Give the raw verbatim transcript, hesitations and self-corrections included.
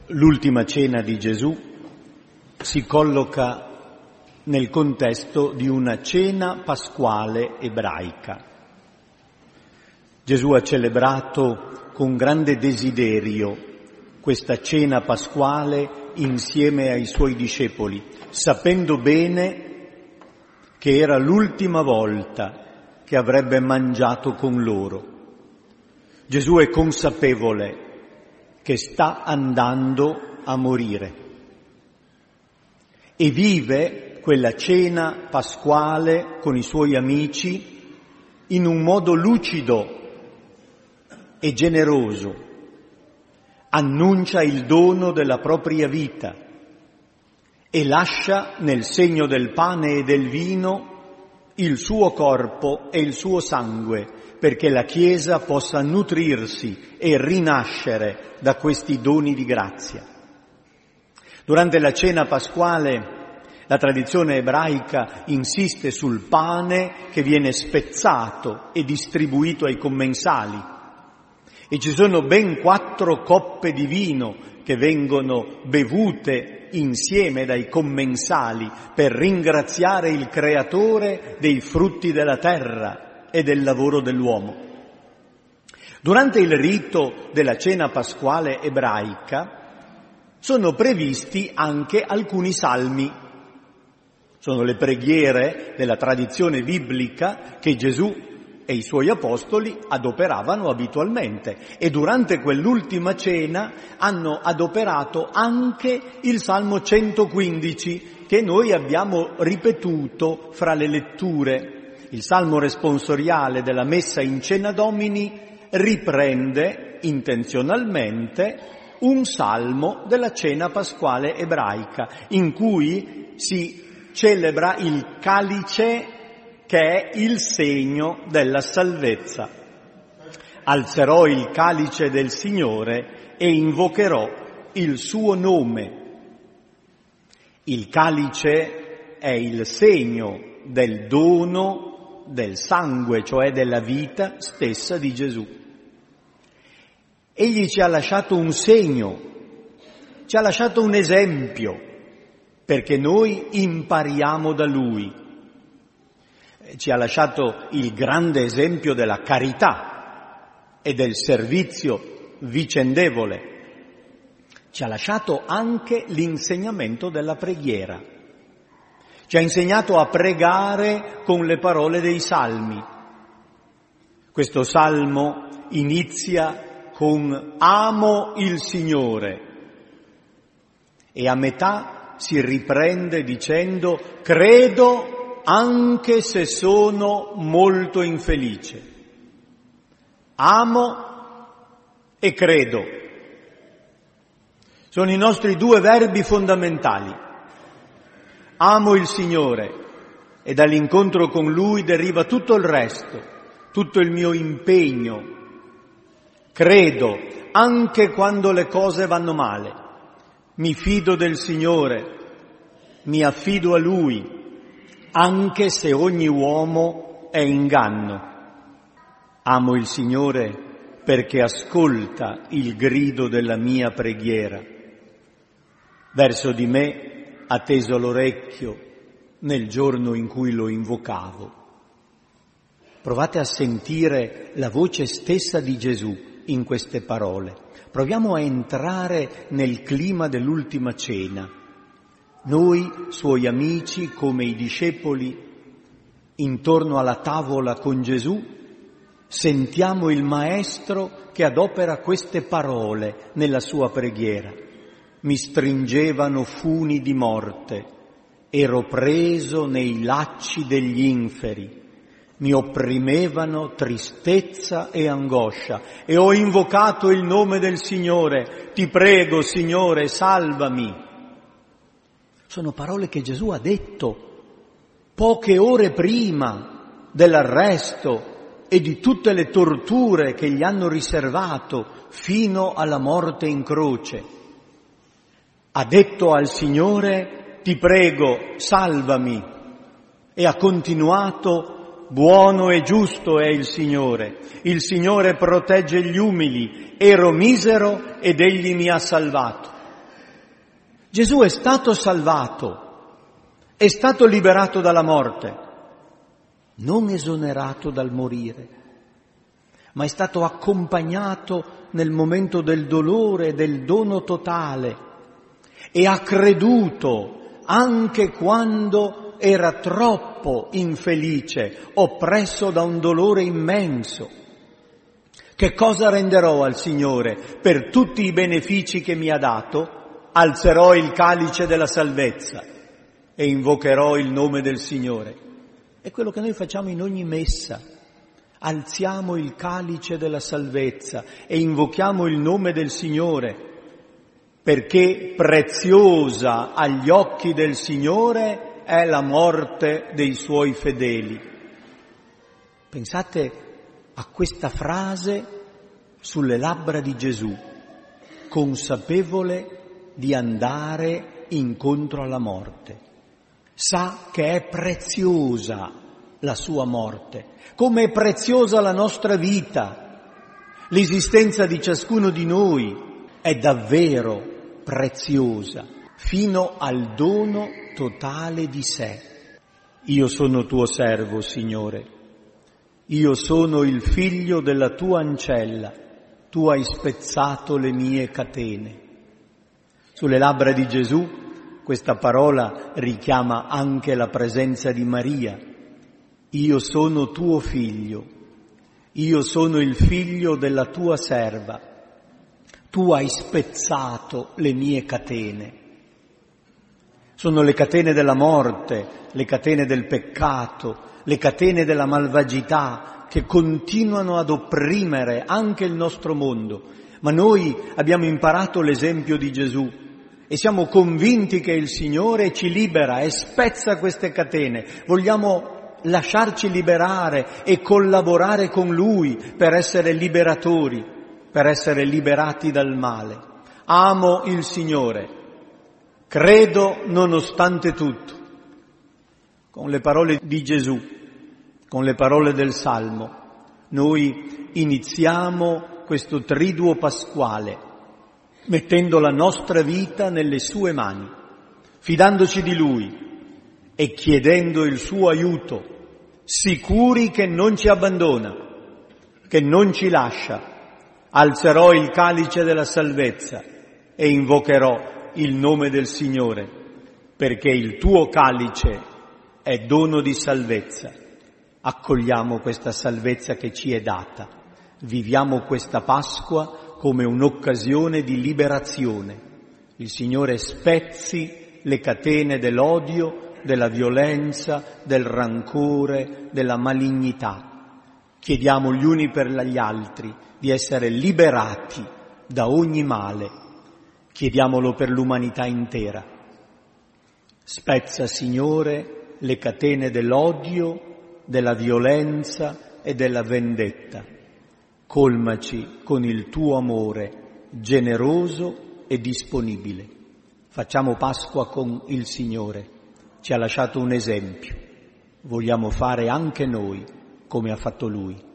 L'ultima cena di Gesù si colloca nel contesto di una cena pasquale ebraica. Gesù ha celebrato con grande desiderio questa cena pasquale insieme ai suoi discepoli, sapendo bene che era l'ultima volta che avrebbe mangiato con loro. Gesù è consapevole che sta andando a morire e vive quella cena pasquale con i suoi amici in un modo lucido e generoso. Annuncia il dono della propria vita e lascia nel segno del pane e del vino il suo corpo e il suo sangue, perché la Chiesa possa nutrirsi e rinascere da questi doni di grazia. Durante la cena pasquale la tradizione ebraica insiste sul pane che viene spezzato e distribuito ai commensali, e ci sono ben quattro coppe di vino che vengono bevute insieme dai commensali per ringraziare il Creatore dei frutti della terra e del lavoro dell'uomo. Durante il rito della cena pasquale ebraica sono previsti anche alcuni salmi. Sono le preghiere della tradizione biblica che Gesù e i suoi apostoli adoperavano abitualmente, e durante quell'ultima cena hanno adoperato anche il Salmo centoquindici, che noi abbiamo ripetuto fra le letture. Il Salmo responsoriale della Messa in Cena Domini riprende intenzionalmente un salmo della cena pasquale ebraica, in cui si celebra il calice che è il segno della salvezza. Alzerò il calice del Signore e invocherò il suo nome. Il calice è il segno del dono del sangue, cioè della vita stessa di Gesù. Egli ci ha lasciato un segno, ci ha lasciato un esempio, perché noi impariamo da Lui. Ci ha lasciato il grande esempio della carità e del servizio vicendevole. Ci ha lasciato anche l'insegnamento della preghiera. Ci ha insegnato a pregare con le parole dei salmi. Questo salmo inizia con "Amo il Signore" e a metà si riprende dicendo "Credo anche se sono molto infelice". Amo e credo sono i nostri due verbi fondamentali. Amo il Signore e dall'incontro con Lui deriva tutto il resto, tutto il mio impegno. Credo anche quando le cose vanno male. Mi fido del Signore, mi affido a Lui, anche se ogni uomo è inganno. Amo il Signore perché ascolta il grido della mia preghiera. Verso di me ha teso l'orecchio nel giorno in cui lo invocavo. Provate a sentire la voce stessa di Gesù in queste parole. Proviamo a entrare nel clima dell'ultima cena. Noi, suoi amici, come i discepoli, intorno alla tavola con Gesù, sentiamo il Maestro che adopera queste parole nella sua preghiera. Mi stringevano funi di morte, ero preso nei lacci degli inferi, mi opprimevano tristezza e angoscia, e ho invocato il nome del Signore, ti prego, Signore, salvami. Sono parole che Gesù ha detto poche ore prima dell'arresto e di tutte le torture che gli hanno riservato fino alla morte in croce. Ha detto al Signore, ti prego, salvami, e ha continuato, buono e giusto è il Signore. Il Signore protegge gli umili, ero misero ed Egli mi ha salvato. Gesù è stato salvato, è stato liberato dalla morte, non esonerato dal morire, ma è stato accompagnato nel momento del dolore, del dono totale, e ha creduto anche quando era troppo infelice, oppresso da un dolore immenso. Che cosa renderò al Signore per tutti i benefici che mi ha dato? Alzerò il calice della salvezza e invocherò il nome del Signore. È quello che noi facciamo in ogni messa. Alziamo il calice della salvezza e invochiamo il nome del Signore, perché preziosa agli occhi del Signore è la morte dei Suoi fedeli. Pensate a questa frase sulle labbra di Gesù, consapevole di andare incontro alla morte. Sa che è preziosa la sua morte, come è preziosa la nostra vita. L'esistenza di ciascuno di noi è davvero preziosa, fino al dono totale di sé. Io sono tuo servo, Signore. Io sono il figlio della tua ancella. Tu hai spezzato le mie catene. Sulle labbra di Gesù questa parola richiama anche la presenza di Maria. Io sono tuo figlio, io sono il figlio della tua serva, tu hai spezzato le mie catene. Sono le catene della morte, le catene del peccato, le catene della malvagità che continuano ad opprimere anche il nostro mondo. Ma noi abbiamo imparato l'esempio di Gesù e siamo convinti che il Signore ci libera e spezza queste catene. Vogliamo lasciarci liberare e collaborare con Lui per essere liberatori, per essere liberati dal male. Amo il Signore, credo nonostante tutto. Con le parole di Gesù, con le parole del Salmo, noi iniziamo questo triduo pasquale, mettendo la nostra vita nelle sue mani, fidandoci di Lui e chiedendo il suo aiuto, sicuri che non ci abbandona, che non ci lascia. Alzerò il calice della salvezza e invocherò il nome del Signore, perché il tuo calice è dono di salvezza. Accogliamo questa salvezza che ci è data. Viviamo questa Pasqua come un'occasione di liberazione. Il Signore spezzi le catene dell'odio, della violenza, del rancore, della malignità. Chiediamo gli uni per gli altri di essere liberati da ogni male. Chiediamolo per l'umanità intera. Spezza, Signore, le catene dell'odio, della violenza e della vendetta. Colmaci con il tuo amore generoso e disponibile. Facciamo Pasqua con il Signore. Ci ha lasciato un esempio. Vogliamo fare anche noi come ha fatto Lui.